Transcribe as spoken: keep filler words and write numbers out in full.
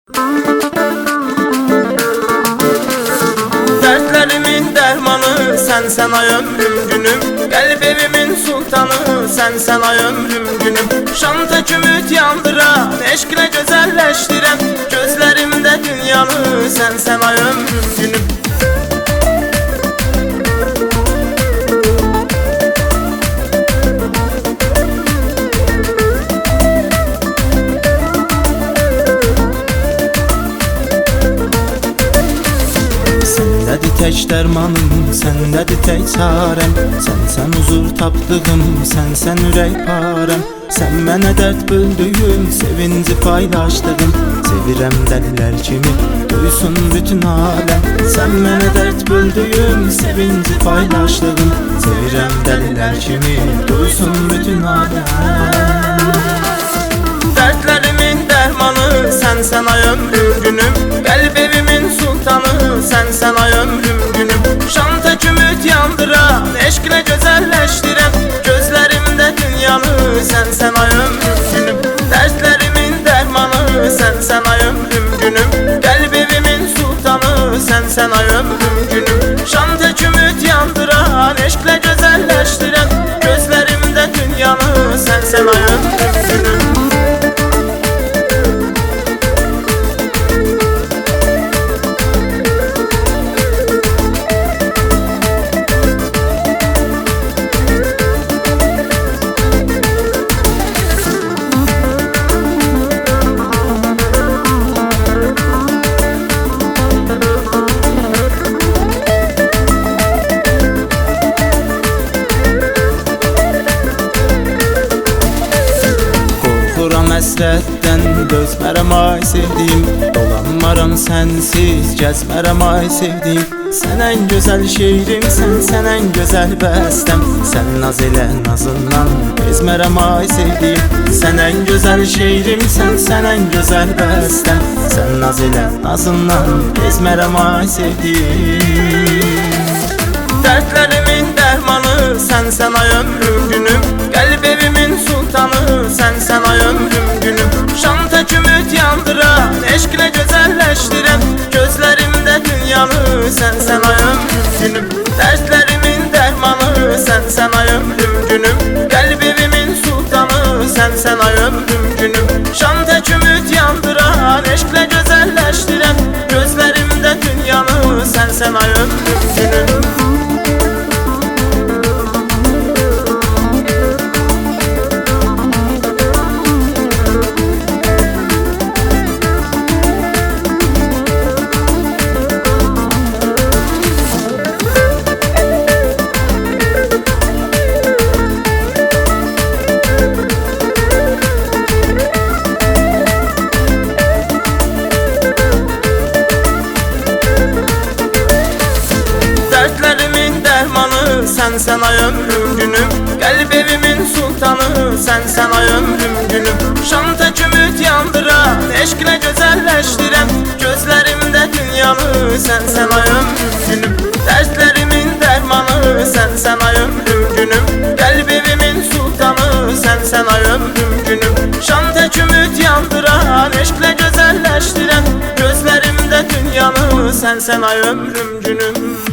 Dertlerimin dermanı sensen ay ömrüm günüm. Kalbimin sultanı sensen ay ömrüm günüm. Şantaj ümit yandıran, eşkle güzelleştiren, gözlerimde dünyanı sensen ay ömrüm günüm. Sendədir tək dərmanım, səndədir tək çarəm. Sənsən huzur tapdığım, sənsən ürək parəm. Sən mənə dərd böldüyüm, sevinci paylaşdığım. Sevirəm dəlilər kimi, duysun bütün aləm. Sən mənə dərd böldüyüm, sevinci paylaşdığım. Sevirəm dəlilər kimi, duysun bütün aləm. Dərdlərimin dərmanı sənsən ay ömrüm günüm. Qəlbimin sultanı sensen ay ömrüm günüm. Şantaj ümit yandıran, eşkle güzelleştiren, gözlerimde dünyanı sensen ay ömrüm günüm. Dertlerimin dermanı sensen ay ömrüm günüm. Kalbimin sultanı sensen ay ömrüm günüm. Şantaj ümit yandıran, eşkle güzelleştiren, gözlerimde dünyanı sensen ay ömrüm günüm. Həsrətdən dözmərəm ay sevdiyim. Dolanmaram sənsiz, gəzmərəm ay sevdiyim. Sən ən gözəl şeirimsən, sən ən gözəl bəstəm. Sən naz elə nazından bezmərəm ay sevdiyim. Sən ən gözəl şeirimsən, sən ən gözəl bəstəm. Sən naz elə nazından bezmərəm ay sevdiyim. Dertlerimin dermanı sensen ay ömrüm günüm. Kalbimin sultanı sensen ay ömrüm günüm. Şantaj ümit yandıran, eşkle güzelleştiren, gözlerimde dünyanı sensen ay ömrüm günüm. Dertlerimin dermanı sensen ay ömrüm günüm. Kalbimin sultanı sensen ay ömrüm günüm. Şantaj ümit yandıran, eşkle güzelleştiren, gözlerimde dünyanı sensen ay ömrüm günüm. Dertlerimin dermanı sensen ay ömrüm günüm. Kalbimin sultanı sensen ay ömrüm günüm. Şantaj ümit yandıran, eşkle güzelleştiren, gözlerimde dünyanı sensen ay ömrüm günüm. Dertlerimin dermanı sensen ay ömrüm günüm. Kalbimin sultanı sensen ay ömrüm günüm. Şantaj ümit yandıran, eşkle güzelleştiren, gözlerimde dünyanı sensen ay ömrüm günüm.